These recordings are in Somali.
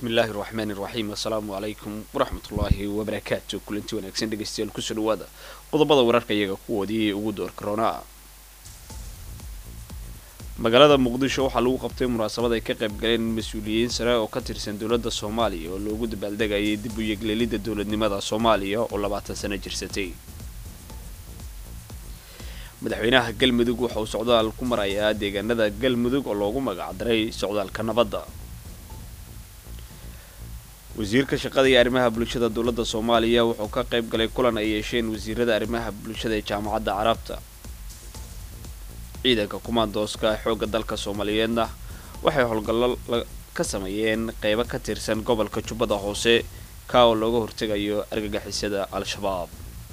بسم الله الرحمن الرحيم السلام عليكم ورحمة الله وبركاته كلنتي wanaagsan dhageystayaal ku soo dhawaada qodobada wararka iyaga kuwoodii ugu door corona magaalada muqdisho waxa lagu qabtay munaasabad ay ka qayb galeen mas'uuliyiin sare oo ka tirsan dawladda Soomaaliya oo loogu dabaaldegayay dib u yeegleelida dawladnimada Soomaaliya oo 20 sano jirsatay madaxweynaha galmudug waxa uu socdaal ku marayaa deegaanada galmudug oo loogu magac daray socdaalka nabadda wasiirka shaqada iyo arrimaha bulshada dawladda Soomaaliya wuxuu ka qayb galay kulan ay yeesheen wasiirada arrimaha bulshada ee jaamacadda Carabta ciidanka kumaandooska xoogga dalka Soomaaliyeedna waxay howlgallo ka sameeyeen qaybo ka tirsan gobolka Jubbada Hoose ka oo looga hortagayo argagixisada Al-Shabaab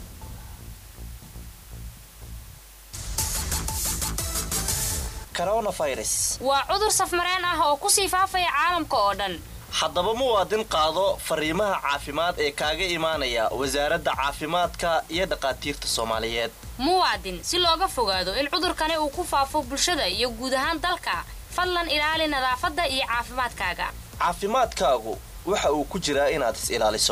coronavirus waa cudur safmareen ah oo ku sii faafaya caalamka oo dhan haddaba muwaadin qaado fariimaha caafimaad ee kaaga imaanaya wasaaradda caafimaadka iyo dhaqaatiirta Soomaaliyeed muwaadin si looga fogaado in cudurkani uu ku faafo bulshada iyo guud ahaan dalka fadlan ilaali nadaafadda iyo caafimaadkaaga caafimaadkaagu waxa uu ku jiraa inaad is ilaaliso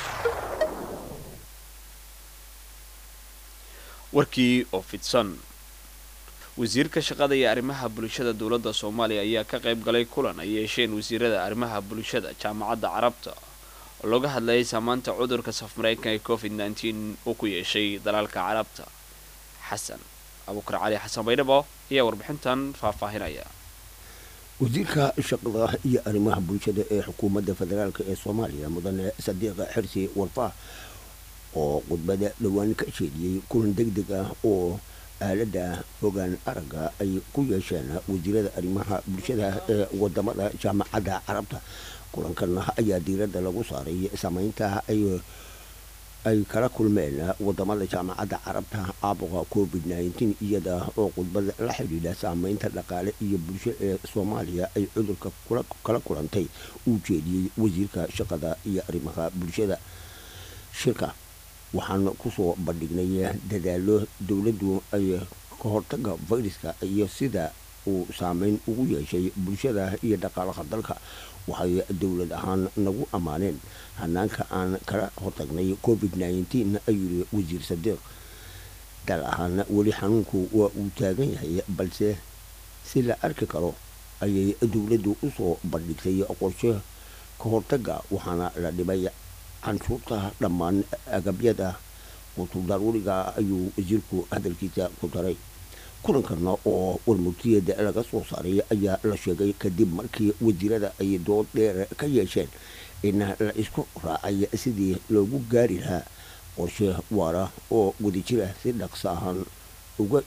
warkii oo fidsan wasiirka shaqada iyo arrimaha bulshada dawladda Soomaaliya ayaa ka qayb galay kulan ay yeesheen wasiirada arrimaha bulshada jaamacadda Carabta oo looga hadlayay saamaynta cudurka safmareenka ee COVID-19 oo ku yeeshay dalalka Carabta Xasan Abuukar Cali Xasan Baydhabo ayaa warbixintan faahfaahinaya wasiirka shaqada iyo arrimaha bulshada ee xukuumadda federaalka ee Soomaaliya mudane Sadiq Xirsi Warfaa oo khudbada dhawaan ka sheegay kulan degdeg ah oo aalada fogaan araga ay ku yeesheen wasiirada arrimaha bulshada ee wadamada jaamacadda Carabta kulankan ayaa diiradda lagu saaray saamaynta ay kala kulmeen wadamada jaamacadda Carabta caabuqa COVID-19 iyada oo khudbada la xiriirta saamaynta dhaqaale iyo bulsho ee Soomaaliya ay cudurka kala kulantay uu jeediyay wasiirka shaqada iyo arrimaha bulshada shirka waxaan ku soo bandhignay dadaalo dawladdu ay ka hortagga fayraska iyo sida uu saameyn ugu yeeshay bulshada iyo dhaqaalaha dalka waxay dawlad ahaan nagu amaaneen hanaanka aan kala hortagnay COVID-19 ayuu wasiir Sadiq dal ahaan wali xanuunku waa uu taagan yahay balse si la arki karo ayay dawladdu u soo bandhigtay qorshe ka hortagga waxaana la dhibay canshuurta dhammaan agabyada qutudaruuriga ayuu wasiirku hadalkiisa ku daray kulankana oo warmurtiyeeda laga soo saaray ayaa la sheegay kadib markii wasiirada ay dood dheer ka yeesheen in la isku raacay sidii loogu gaari lahaa qorshe waara oo wadajir ah si dhaqso ahaan ugu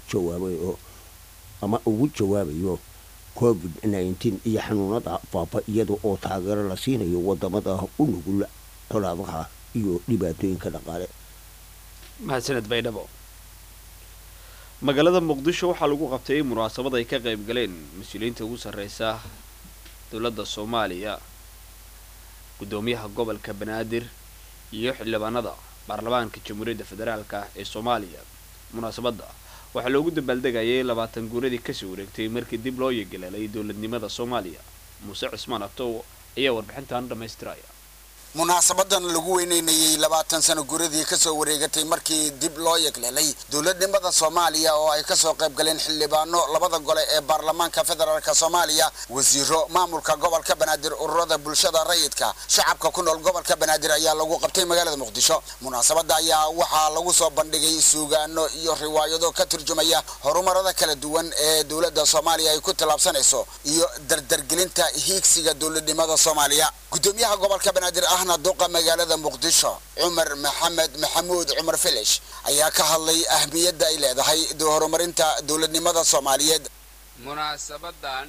jawaabayo COVID-19 iyo xanuunada faafa iyada oo taageero la siinayo wadamada u nugul xolaadaha iyo dhibaatooyinka dhaqaale mahadsaned Baydhabo magaalada Muqdisho waxa lagu qabtay munaasabad ay ka qayb galeen mas'uuliyiinta ugu sareysa dawladda Soomaaliya gudoomiyaha gobolka Banaadir iyo xildhibaanada baarlamaanka Jamhuuriyadda Federaalka ee Soomaaliya munaasabadda waxa loogu dabaaldegayay 20 guuradii ka soo wareegtay markii dib loo yeegleelay dawladnimada Soomaaliya Muuse Cismaan Abtow ayaa warbixintan dhameystiraya munaasabadan lagu weyneynayay 20 sano guuradii ka soo wareegatay markii dib loo yeegleelay dawladnimada Soomaaliya oo ay ka soo qayb galeen xildhibaano labada gole ee baarlamaanka federaalka Soomaaliya wasiiro maamulka gobolka Banaadir ururada bulshada rayidka shacabka ku nool gobolka Banaadir ayaa lagu qabtay magaalada Muqdisho munaasabada ayaa waxaa lagu soo bandhigay suugaano iyo riwaayado ka turjumaya horumarada kala duwan ee dawladda Soomaaliya ay ku talaabsanayso iyo dardargelinta hiigsiga dawladnimada Soomaaliya gudoomiyaha gobolka Banaadir دوقة مجالة مقدشة عمر محمود عمر فلش أيها كهالي أهمية دايلة ده هي دهور مرنتا دولة نماذا الصومالية مناسبة دان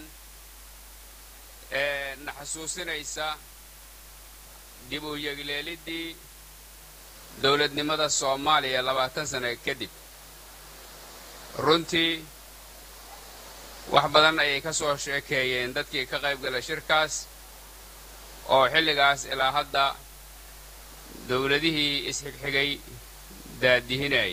نحسوسنا إيسا ديبو يجلالي دي دولة نماذا الصومالية 20 سنة كدب رنتي وحبدان أي كسو شيكيين دادكي كغيب قل شركاس oo xilligaas ilaa hadda dawladihii isxigxigay daadihinay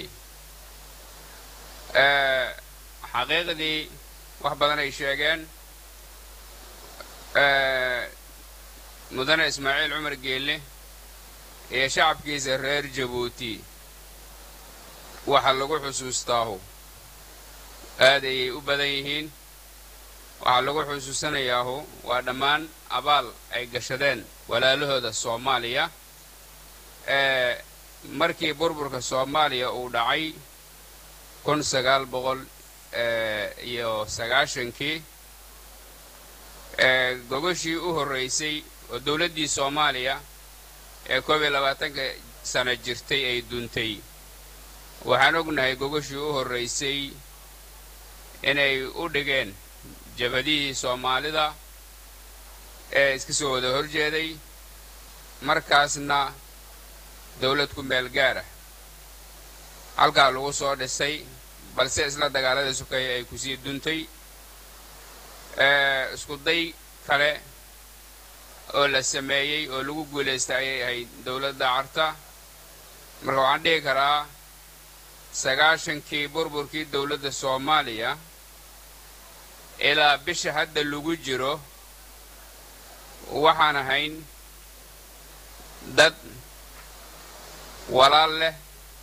xaqiiqdii wax badan ay sheegeen mudane ismaaciil cumar geelle iyo shacabkiisa reer jabuuti waxa lagu xusuustaahu aad ayay u badan yihiin waxa lagu xusuusanayaahu waa dhammaan abaal ay gashadeen walaalahooda Soomaaliya markii burburka Soomaaliya uu dhacay 1990kii gogashii u horeysay oo dawladdii Soomaaliya ee 22 sano jirtay ay duntay waxaan ognahay gogashii u horeysay inay u dhigeen jabadii Soomaalida ee iska soo wada horjeeday markaasna dawlad ku meel gaar ah halka lagu soo dhisay balse isla dagaalada sukay ay ku sii duntay isku day kale oo la sameeyay oo lagu guuleystay ay dawladda Carta marka waxaan dhihi karaa 90kii burburkii dawladda Soomaaliya ilaa bisha hadda lagu jiro waxaan ahayn dad walaal leh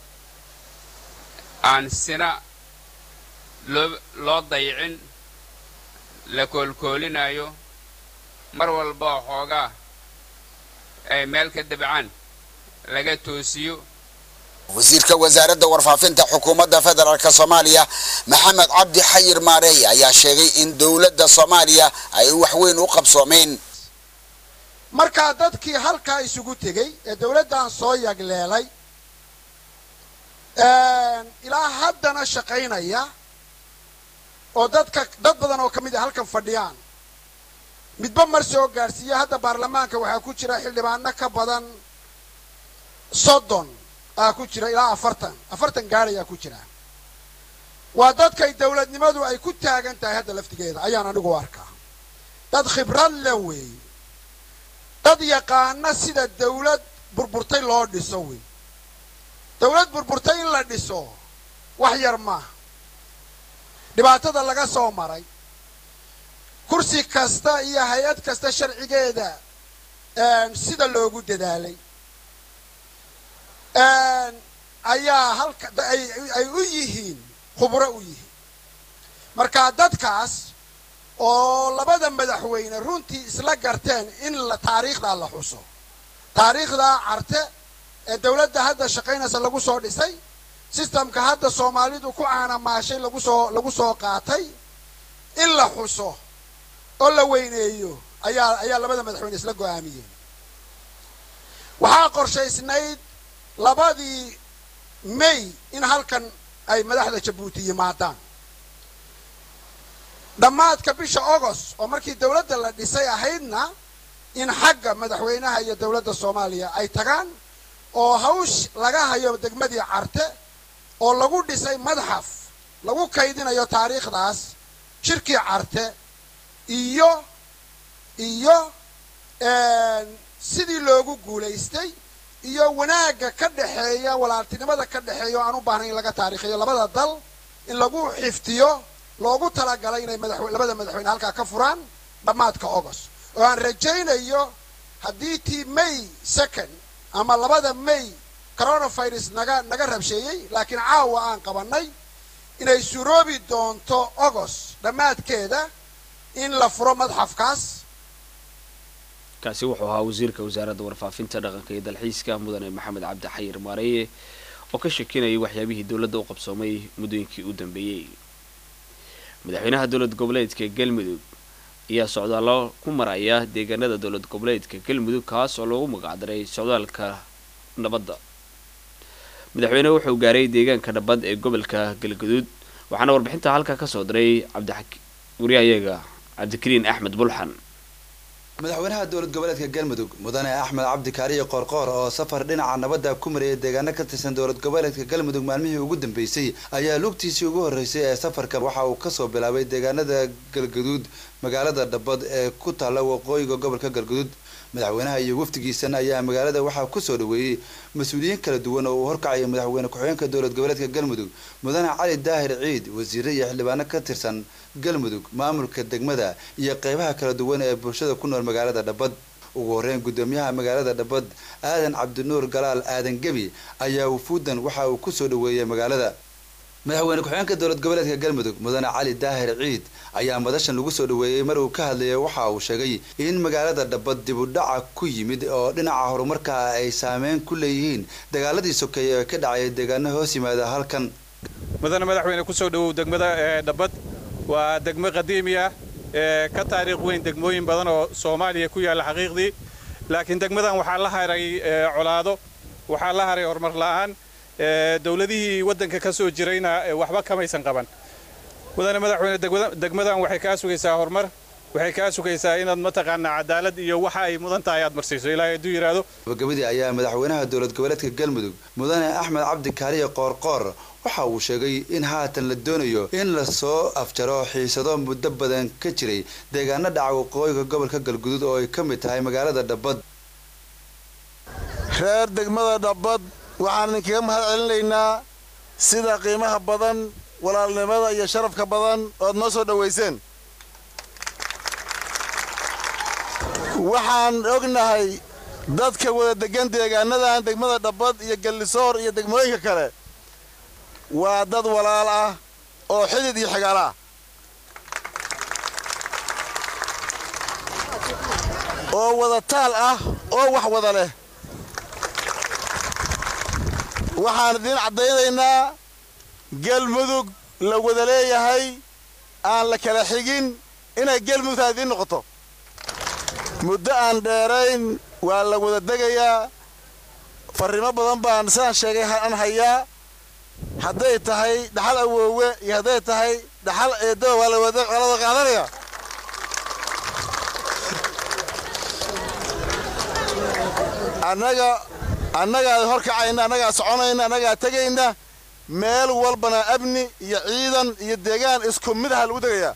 aan sina loo dayicin la koolkoolinayo mar walba xoogaa ay meel ka dabcaan laga toosiyo wasiirka wasaaradda warfaafinta xukuumadda federaalka Soomaaliya Maxamed Cabdi Xayir Maareey ayaa sheegay in dawladda Soomaaliya ay wax weyn u qabsoomeen marka dadkii halka isugu tagay ee dawladdan soo yagleelay ilaa haddana shaqaynaya oo dad badan oo kamid ah halkan fadhiyaan midba mar soo gaarsiiya hadda baarlamaanka waxaa ku jira xildhibaano ka badan 30 ku jira ilaa 40 gaar ayaa ku jira waa dadkay dawladnimadu ay ku taagan tahay hadda laftigeeda ayaan anigu arkaa dad khibrad leh weey dad yaqaana sida dawlad burburtay loo dhiso weey dawlad burburtay in la dhiso wax yar ma dhibaatada laga soo maray kursi kasta iyo hay'ad kasta sharcigeeda sida loogu dadaalay ayaa halka ay u yihiin khubro u yihiin marka dadkaas oo labada madaxweyne runtii isla garteen in la taariikhda la xuso taariikhda Carte ee dawladda hadda shaqaynaysa lagu soo dhisay systemka hadda Soomaalidu ku aana maashay lagu soo qaatay in la xuso oo la weyneeyo ayaa labada madaxweyne isla go'aamiyeen waxaa qorshaysnayd labadii May in halkan ay madaxda Jabuuti yimaadaan dhamaadka bisha August oo markii dawladda la dhisay ahaydna in xagga madaxweynaha iyo dawladda Soomaaliya ay tagaan oo hawsh laga hayo degmadii Carte oo lagu dhisay madxaf lagu kaydinayo taariikhdaas shirkii Carte iyo sidii loogu guuleystay iyo wanaaga ka dhaxeeya walaaltinimada ka dhaxeeyo aan u baahnayn laga taariikhiyo labada dal in lagu xiftiyo loogu talagalay inay labada madaxweyne halka ka furaan dhamaadka August oo aan rajaynayo haddii tii May 2 ama labada May coronavirus naga rabsheeyay laakiin caawa aan qabanay inay suroobi doonto August dhamaadkeeda in la furo madxafkaas kaasi wuxuu ahaa wasiirka wasaaradda warfaafinta dhaqanka iyo dalxiiska mudane Maxamed Cabdi Xayir Maareey oo ka sheekinayay waxyaabihii dawladda u qabsoomay muddooyinkii u dambeeyay madaxweynaha dawlad goboleedka Galmudug ayaa socdaalo ku maraya deegaanada dawlad goboleedka Galmudug kaas oo loogu magacdaray socdaalka nabadda madaxweynuhu wuxuu gaaray deegaanka nabad ee gobolka Galgaduud waxaana warbixinta halka ka soo diray Cabdikariin Axmed Bulxan madaxweynaha dawlad goboleedka Galmudug mudane Axmed Cabdi Kaariye Qorqor oo safar dhinaca nabadda ku maray deegaanka ka tirsan dawlad goboleedka Galmudug maalmihii ugu dambeysay ayaa lugtiisii ugu horeysay ee safarka waxa uu ka soo bilaabay deegaanada Galgaduud magaalada Dhabad ee ku taala waqooyiga gobolka Galgaduud madaxweynaha iyo wafdigiisana ayaa magaalada waxa ku soo dhaweeyay mas'uuliyiin kala duwan oo horkacay madaxweyne ku-xigeenka dawlad goboleedka Galmudug mudane Cali Daahir Ciid wasiirada iyo xildhibaano ka tirsan Galmudug maamulka degmada iyo qaybaha kala duwan ee bulshada ku nool magaalada Dhabad ugu horeyn gudoomiyaha magaalada Dhabad Aadan Cabdinuur Galaal Aadan Gabi ayaa wufuudan waxa uu ku soo dhaweeyay magaalada madaxweyne ku-xigeenka dowlad goboleedka Galmudug Mudane Cali Daahir Ciid ayaa madashan lagu soo dhaweeyay mar uu ka hadlayay waxa uu sheegay in magaalada Dhabad dib u dhac ku yimid oo dhinaca horumarka ay saameyn ku leeyihiin dagaaladii sokeeye ee ka dhacay deegaano hoos yimaada halkan mudane madaxweyne ku soo dhawow degmada Dhabad waa degmo qadiimi ah ka taariikh weyn degmooyin badan oo Soomaaliya ku yaala xaqiiqdii laakiin degmadan waxaa la haray colaado waxaa la haray horumar la'aan dawladihii wadanka ka soo jirayna waxba kamaysan qaban mudane madaxweyne degmadan waxay ka sugaysaa horumar waxay ka sugaysaa inaad mataqaana cadaalad iyo waxa ay mudan tahay aad marsiiso ilaahay haduu yiraahdo gabadii ayaa madaxweynaha dowlad goboleedka Galmudug Mudane Axmed Cabdi Kaariye Qoorqoor waxa uu sheegay in haatan la doonayo in la soo afjaro xiisado muddo badan ka jiray deegaanada dhaca waqooyiga gobolka Galguduud oo ay ka mid tahay magaalada Dhabad reer degmada Dhabad waxaan idinkaga mahadcelinaynaa sida qiimaha badan walaalnimada iyo sharafka badan oo noo soo dhaweyseen waxaan ognahay dadka wada degan deegaanadan degmada Dhabad iyo Gallisoor iyo degmooyinka kale waa dad walaal ah oo xidid iyo xigaal ah oo wada taal ah oo wax wada leh waxaan idin cadaynaynaa Galmudug la wada leeyahay aan la kala xigin inay Galmudug idin noqoto muddo aan dheerayn waa la wada degayaa farriimo badan baan saan sheegay aan hayaa hadday tahay dhaxal awoowe iyo hadday tahay dhaxal eedo waa la wada qaadanaya annaga horkacayna annaga soconayna annaga tagayna meel walbana abni iyo ciidan iyo deegaan isku mid ah lagu degayaa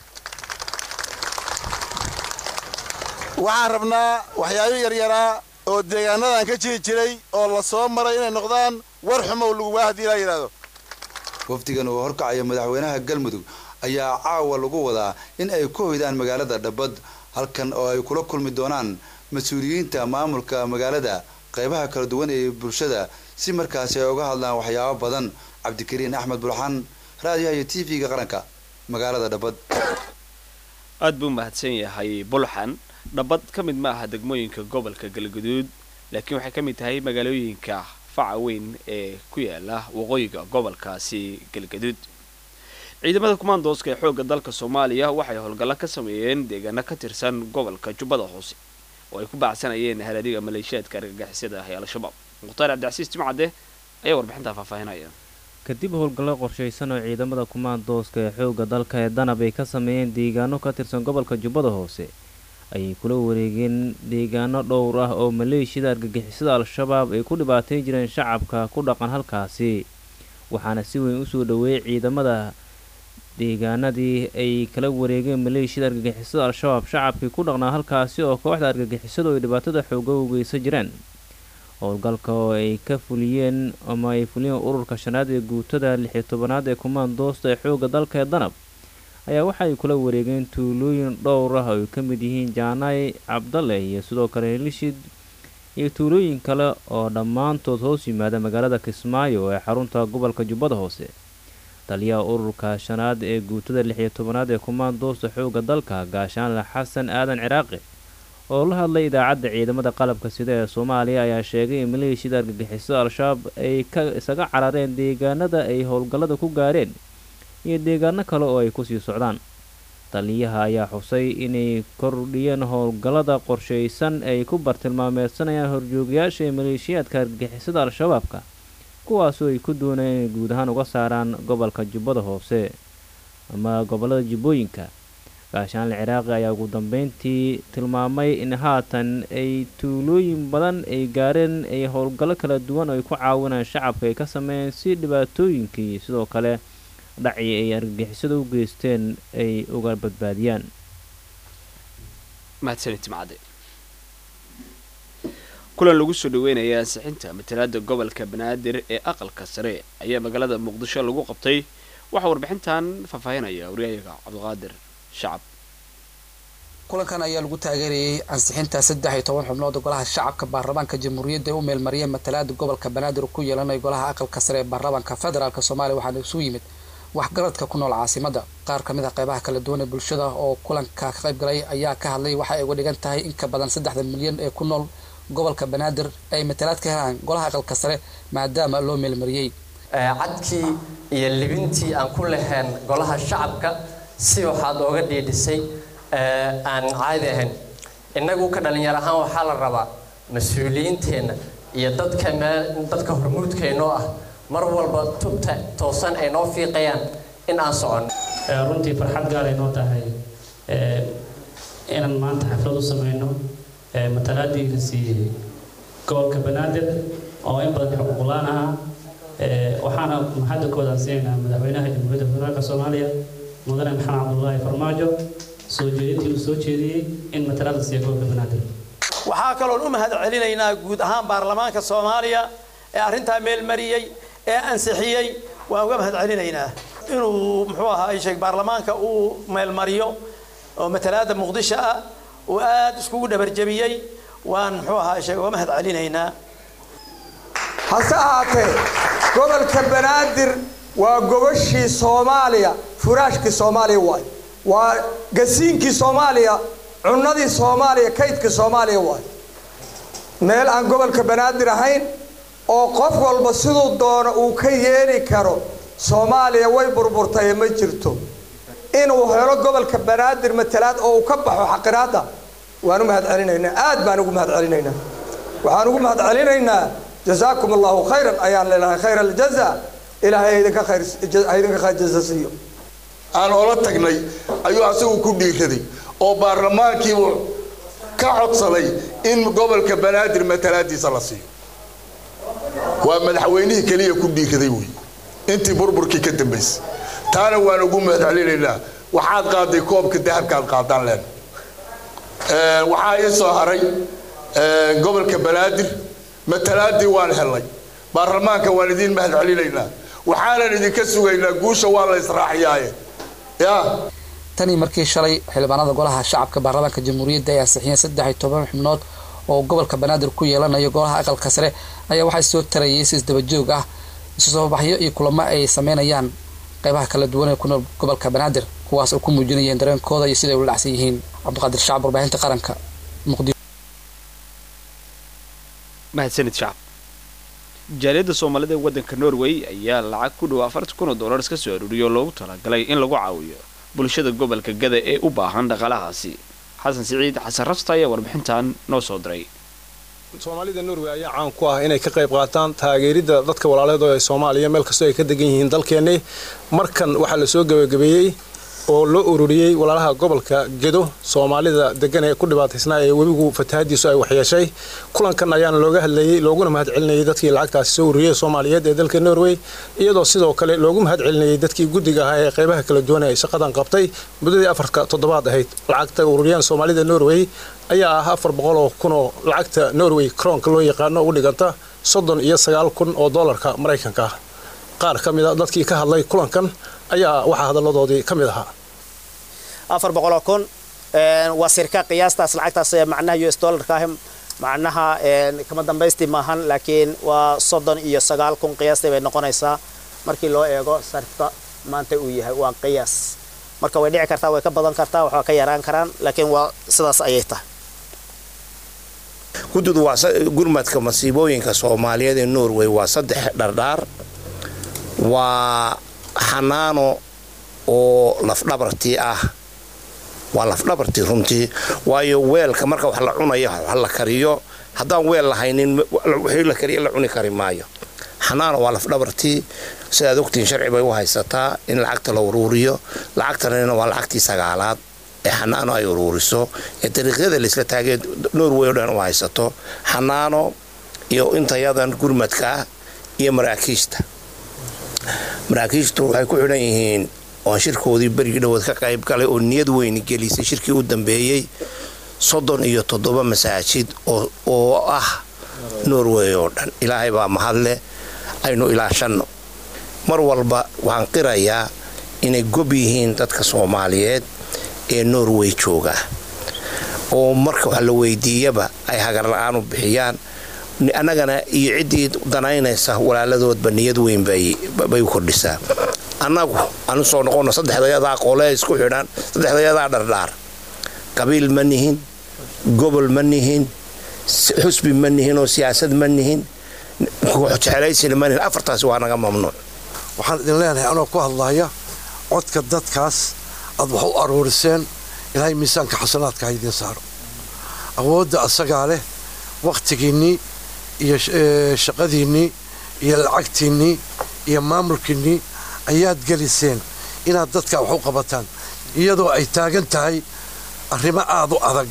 waxaan rabnaa waxyaabo yaryaraa oo deegaanadan ka jiri jiray oo la soo maray inay noqdaan war xumow lagu waahdi la yiraahdo wafdigan oo horkacaya madaxweynaha Galmudug ayaa caawa lagu wadaa in ay ku hoydaan magaalada Dhabad halkan oo ay kula kulmi doonaan mas'uuliyiinta maamulka magaalada qaybaha kala duwan ee bulshada si markaas ay uga hadlaan waxyaabo badan Cabdikariin Axmed Bulxan raadiyaha TV-ga qaranka magaalada Dhabad aad buu mahadsan yahay Bulxan Dhabad ka mid ma aha degmooyinka gobolka Galguduud laakiin waxay ka mid tahay magaalooyinka faca weyn ee ku yaala waqooyiga gobolkaasi Galguduud ciidamada kumaandooska ee xoogga dalka Soomaaliya waxay howlgalo ka sameeyeen deegaano ka tirsan gobolka Jubbada Hoose oo ay ku baacsanayeen haladiga maleeshiyaadka argagixisada ah ee Al-Shabaab Muqtaar Cabdicasiis Jimcade ayaa warbixinta faafahinaya kadib howlgallo qorshaysan oo ciidamada kumaandooska ee xoogga dalka ee Danab ay ka sameeyeen deegaano ka tirsan gobolka Jubbada Hoose ayay kula wareegeen deegaano dhowr ah oo maleeshiyada argagixisada Al-Shabaab ay ku dhibaateyn jireen shacabka ku dhaqan halkaasi waxaana si weyn u soo dhaweeyay ciidamada deegaanadii ay kala wareegeen maleeshiyada argagixisada Al-Shabaab shacabkii ku dhaqnaa halkaasi oo kooxda argagixisada ay dhibaatada xoogga u geysan jireen howlgalka oo ay ka fuliyeen ama ay fuliyeen ururka shanaad ee guutada 16aad ee kumaandoosta ee xoogga dalka ee Danab ayaa waxay kula wareegeen tuulooyin dhowr ah oo ka mid yihiin Jaanay Cabdalle iyo sidoo kale Lishid iyo tuulooyin kale oo dhammaantood hoos yimaada magaalada Kismaayo ee xarunta gobolka Jubbada Hoose taliyaha ururka shanaad ee guutada 16aad ee kumaandoosta xoogga dalka Gaashaanle Xasan Aadan Ciraaqi oo la hadlay idaacadda ciidamada qalabka sida ee Soomaaliya ayaa sheegay in maleeshiyada argagixisada Al-Shabaab ay isaga carareen deegaanada ay howlgallada ku gaareen iyo deegaano kale oo ay ku sii socdaan taliyaha ayaa xusay inay kordhiyeen howlgallada qorshaysan ay ku bartilmaameedsanayaan horjoogayaasha ee maleeshiyaadka argagixisada Al-Shabaabka kuwaasoo ay ku doonayeen inay guud ahaan uga saaraan gobolka Jubbada Hoose ama gobolada Jubbooyinka Gaashaanle Ciraaqi ayaa ugu dambeyntii tilmaamay in haatan ay tuulooyin badan ay gaareen ay howlgallo kala duwan oo ay ku caawinayaan shacabka ay ka sameeyeen si dhibaatooyinkii sidoo kale dhaci ay argagixisada u geysteen ay uga badbaadiyaan mahadsanid Jimcade kulan lagu soo dhaweynaya ansixinta matalaada gobolka Banaadir ee aqalka sare ayaa magaalada Muqdisho lagu qabtay waxa warbixintan faafahinaya wariyaha Cabdiqaadir Shacab kulankan ayaa lagu taageerayay ansixinta 13 xubnood golaha shacabka baarlamaanka jamhuuriyadda u meelmariyay matalaada gobolka Banaadir ku yeelanay golaha aqalka sare ee baarlamaanka federaalka Soomaaliya waxaana isugu yimid waxgaradka ku nool caasimada qaar kamid ah qaybaha kala duwan ee bulshada oo kulanka ka qayb galay ayaa ka hadlay waxa ay uga dhigan tahay in ka badan 3 milyan ee ku nool gobolka Banaadir ay matalaad ka helaan golaha aqalka sare maadaama loo meelmariyay cadkii iyo libintii aan ku lahayn golaha shacabka si waxaad ooga dhiidhisay aan caadi ahayn inagu ka dhalinyar ahaan waxa la rabaa mas'uuliyiinteena iyo dadka hormuudkeena ah mar walba tubta toosan ay noo fiiqayaan in aan socon runtii farxad gaar ah inoo tahay inaan maanta xaflad u sameeyno matalaadii la siiyay gobolka Banaadir oo in badan xuquuqlaan ah waxaana mahadkooda siinaa madaxweynaha jamhuuriyadda federaalka Soomaaliya mudane Maxamed Cabdullaahi Farmaajo soo jeediyay in matalaadda siiyo gobolka Banaadir waxaa kaloo u mahad celinaynaa guud ahaan baarlamaanka Soomaaliya ee arinta meel mariyay ee ansixiyay waan uga mahad celinaynaa inuu muxuu ahaa ay sheeg baarlamaanka uu meel mariyo oo matalaadda Muqdisho ah oo aad isku dhabarjabiyay waan muxuu ahaa ay sheeg uga mahad celinaynaa hase ahaatee gobolka Banaadir waa gobashii Soomaaliya furaashkii Soomaaliya waa gasiinkii Soomaaliya cunadii Soomaaliya kaydka Soomaaliya waa meel aan gobolka Banaadir ahayn oo qof walba sidoo doono uu ka yeeli karo Soomaaliya way burburtay ma jirto inuu helo gobolka Banaadir matalaad oo uu ka baxo xaqiraada waan u mahad celinaynaa aad baan ugu mahad celinaynaa waxaan ugu mahad celinaynaa جزاكم الله خيرا أيان لله خير الجزاء إلى هيدك خير جزاسيو أنا أقول تقني أيها أسوي كل كذي أو برلمان كيو كعد صلي إن قبل كبنادر متلادي صلصي ومدحوينه كليه كل كذي وي أنت بربر كي كتب بس تانا وأنا أقوم علينا الله وحاد قاضي كوب كذهب كان قاضان لنا وحاي صهري قبل كبنادر matalaadii waan helay baarlamaanka waalidiin mahad celinayna waxaana idinka sugaynaa guusha waa la israaxiyay tani markii shalay xildhibaanada golaha shacabka baarlamaanka jamhuuriyadda ay ansixiyeen 13 xubnood oo gobolka Banaadir ku yeelanayo golaha aqalka sare ayaa waxay soo tarayay si isdaba joog ah isu soo baxyo iyo kulamo ay sameynayaan qaybaha kala duwan ee ku nool gobolka Banaadir kuwaas oo ku muujinayeen dareenkooda iyo sida ay u lacsan yihiin Cabdiqaadir Shacab warbaahinta qaranka Muqdisho mahadsanid shacab jaaliyadda Soomaalida ee waddanka Norway ayaa lacag ku dhow $40,000 iska soo ururiyay oo loogu talagalay in lagu caawiyo bulshada gobolka Gada ee u baahan dhaqaalahaasi xasan Siciid xasan Rasta ayaa warbixintan noo soo diray Soomaalida Norway ayaa caan ku ah inay ka qayb qaataan taageeridda dadka walaalahooda ee Soomaaliya meel kasta ay ka degan yihiin dalkeena markan waxa la soo gabagabeeyay oo loo ururiyay walaalaha gobolka Gedo Soomaalida degan ee ku dhibaataysnaa ee webigu fatahaadiisu ay waxyeeshay kulankan ayaan looga hadlayay looguna mahad celinayay dadkii lacagtaas soo ururiyay Soomaaliyeed ee dalka Norway iyadoo sidoo kale loogu mahad celinayay dadkii guddiga ah ee qaybaha kala duwan ee shaqadan qabtay muddadii 4 toddobaad ahayd lacagta ururiyaan Soomaalida Norway ayaa ah 400,000 oo lacagta Norway kronka loo yaqaan oo u dhiganta $39,000 Mareykanka qaar kamid ah dadkii ka hadlay kulankan ayaa waxa hadaladoodii kamid ahaa 400,000 waa shirka qiyaastas lacagtaas macnaha US dollar ka ah macnaha kama dambeystii maahan laakiin waa 39,000 qiyaastii bay noqonaysaa markii loo eego sarfka maanta uu yahay waa qiyaas marka way dhici kartaa way ka badan kartaa waxa ka yaraan karaan laakiin waa sidaas ayay tahay gududu waa gurmadka masiibooyinka Soomaaliyeed ee Norway waa 3 dhardhaar waa xanaano oo lafdhabartii ah waa lafdhabartii runtii waayo weelka marka wax la cunayo wax la kariyo haddaan weel lahaynin wixii la kariyo la cuni kari maayo xanaano waa lafdhabartii sidaad ogtiin sharci bay u haysataa in lacagta la ururiyo lacagtana waa lacagtii 9aad ee xanaano ay ururiso ee dariiqyada la isla taagay Norway oo dhan u haysato xanaano iyo intayadan gurmadka iyo maraakiishtu waxay ku xidhan yihiin oo shirkoodii berigi dhawood ka qayb galay oo niyad weyn gelisay shirkii u dambeeyay 37 masaajid oo ah Norway oo dhan ilaahay baa mahadle aynu ilaashano mar walba waxaan qirayaa inay gob yihiin dadka Soomaaliyeed ee Norway jooga oo marka wax la weydiiyaba ay hagar la'aan u bixiyaan annagana iyo ciddii danaynaysa walaaladoodba niyad weyn bay u kordhisaa annagu aanu soo noqono saddexdayadaa qole isku xidhan saddexdayadaa dhardhaar qabiil ma nihin gobol ma nihin xusbi ma nihin oo siyaasad ma nihin jecelaysina ma nihin afartaasi waa naga mamnuuc waxaan idin leenahay anoo ku hadlaya codka dadkaas aad wax u aruuriseen ilaahay miisaanka xasanaadka ha idiin saaro awoodda asagaa leh wakhtigiinnii iyo shaqadiinnii iyo lacagtiinnii iyo maamulkiinnii ayaad geliseen inaad dadka wax u qabataan iyadoo ay taagan tahay arrimo aad u adag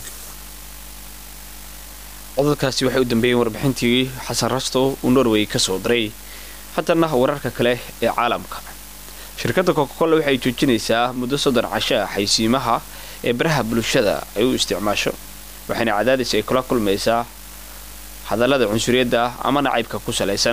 qodobkaasi waxay u dambeeyeen warbixintii xasan rasto uu norway ka soo diray haddana wararka kale ee caalamka shirkadda coca-cola waxay joojinaysaa muddo 3 casho ah xaysiimaha ee baraha bulshada ay u isticmaasho waxayna cadaadis ay kula kulmaysaa hadallada cunsuriyadda ama nacaybka ku salaysan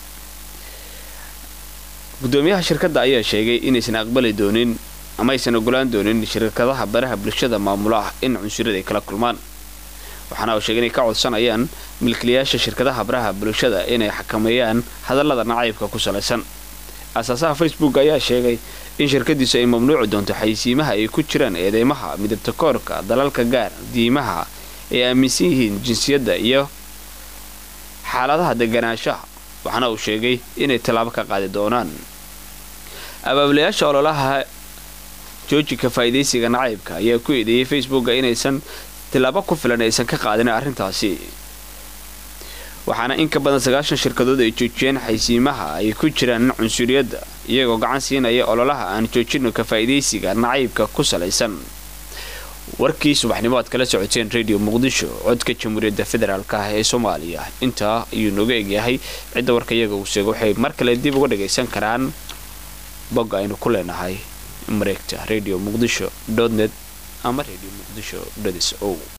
gudoomiyaha shirkadda ayaa sheegay inaysan aqbali doonin ama aysan ogolaan doonin shirkadaha baraha bulshada maamula in cunsuriyad ay kala kulmaan waxaana uu sheegay inay ka codsanayaan milkiilayaasha shirkadaha baraha bulshada inay xakameeyaan hadallada nacaybka ku salaysan asaasaha Facebook ayaa sheegay in shirkadiisu ay mamnuuci doonto xaysiimaha ay ku jiraan eedeymaha midabta koorka dalalka gaar diimaha ay aaminsan yihiin jinsiyadda iyo xaaladaha deganaanshaha waxaana uu sheegay inay tallaabo ka qaadi doonaan abaabulayaasha ololaha joojinka faa'iidaysiga nacaybka ayaa ku eedeeyay Facebook inaysan tilaabo ku filan aysan ka qaadin arrintaasi waxaana in ka badan 90 shirkadood ay joojiyeen xaysiimaha ay ku jiraan cunsuriyadda iyagoo gacan siinaya ololaha aan joojino ka faa'iidaysiga nacaybka ku salaysan warkii subaxnimo aad kala socoteen radio muqdisho codka jamhuuriyadda federaalka ah ee Soomaaliya inta ayuu nooga egyahay cidda warka iyaga uu sheegay waxay mar kale dib uga dhageysan karaan bog aynu ku leenahay mareegta radio muqdisho.net ama radio muqdisho.so